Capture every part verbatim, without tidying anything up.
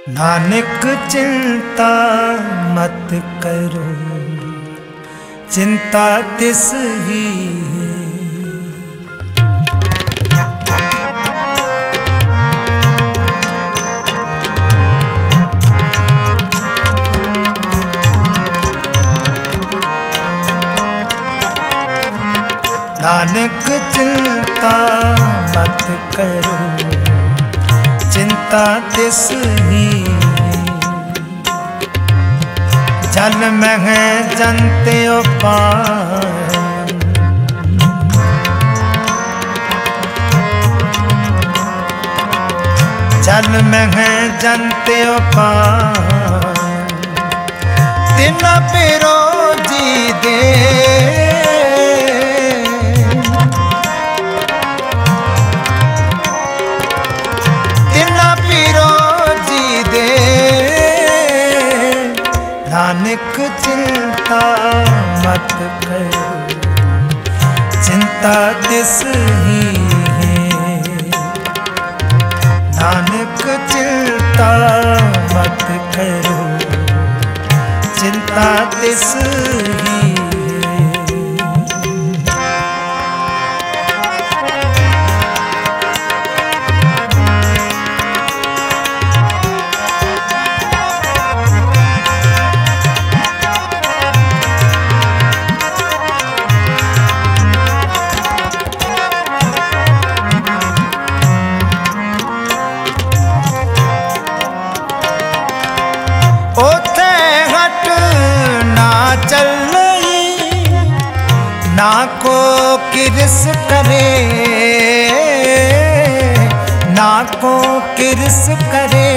नानक चिंता मत करो, चिंता तिस ही नानक चिंता मत करो, चिंता तिस ही जल मह जंत उपाय। जल मह जंत उपाय तिन पिरो जी दे। नानक चिंता मत करो, चिंता तिस ही है। नानक चिंता मत करो, चिंता तिस ही है। ना को किरस करे, ना को किरस करे।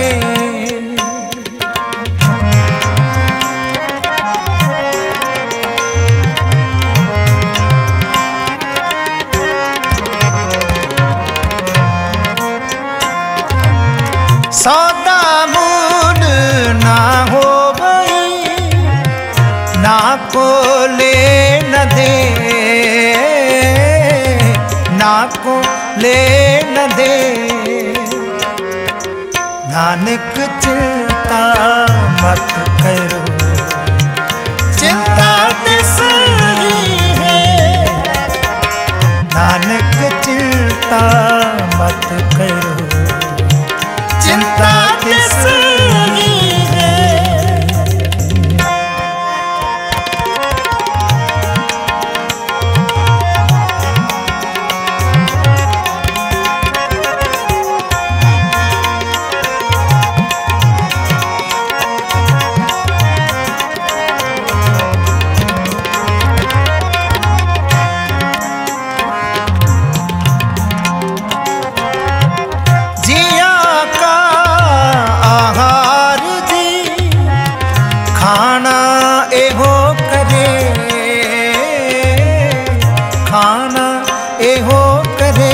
सौदा मूल ना हो गई, ना को ले न दे, ना को ले न दे। नानक चिंता मत करो, चिंता तिस ही है। नानक चिंता मत करो, चिंता तिस ही है। खाना एहो करे, खाना एहो करे।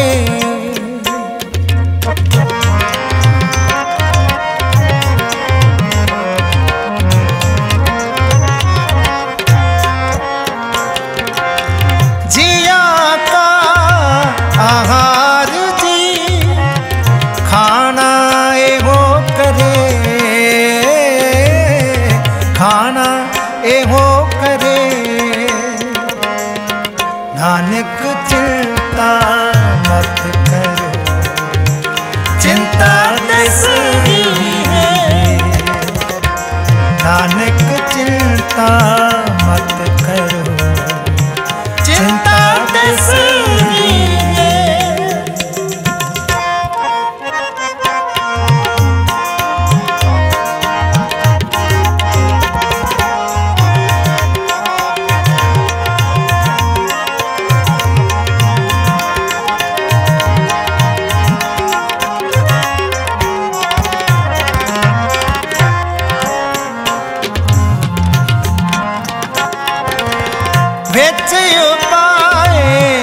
जिया का आहार जी, खाना एहो करे, खाना एहो करे। नानक चिंता मत करो, चिंता तिस ही है। नानक चिंता मत करो, चिंता तिस ही है। विच उपाय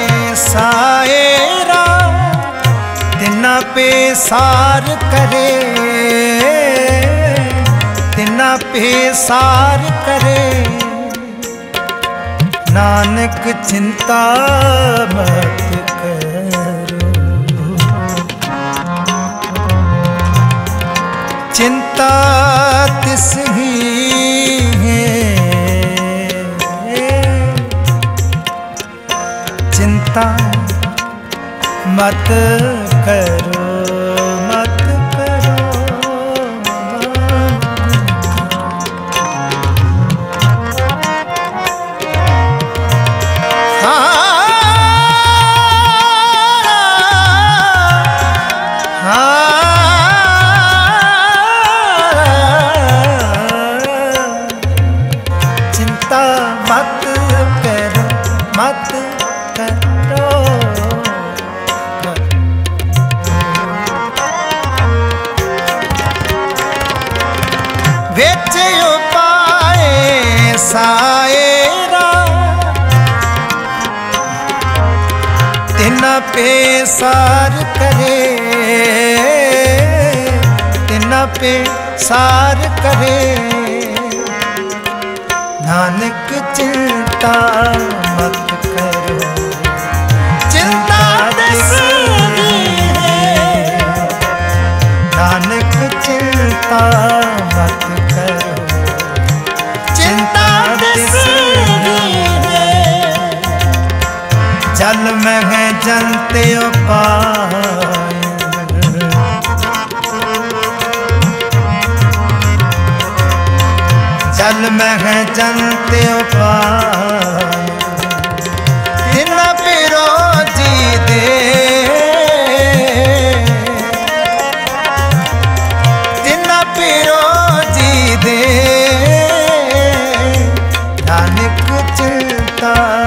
साएरा तिना पे सार करे, तिना पे सार करे। नानक चिंता मत करो, चिंता चिंता तिसही है, चिंता मत करो मत करो। हाँ चिंता मत करो मत करो। विच उपाय सायरा तिना पे सार करे, तिना पे सार करे। नानक चिंता मत करो, चिंता तिसकी है। नानक चिंता मत करो, चिंता तिसकी है। जल में है जनते उपाय, जल में है जनते उपाय। तिना पिरो जी दे, तिना पिरो जी दे। नानक चिंता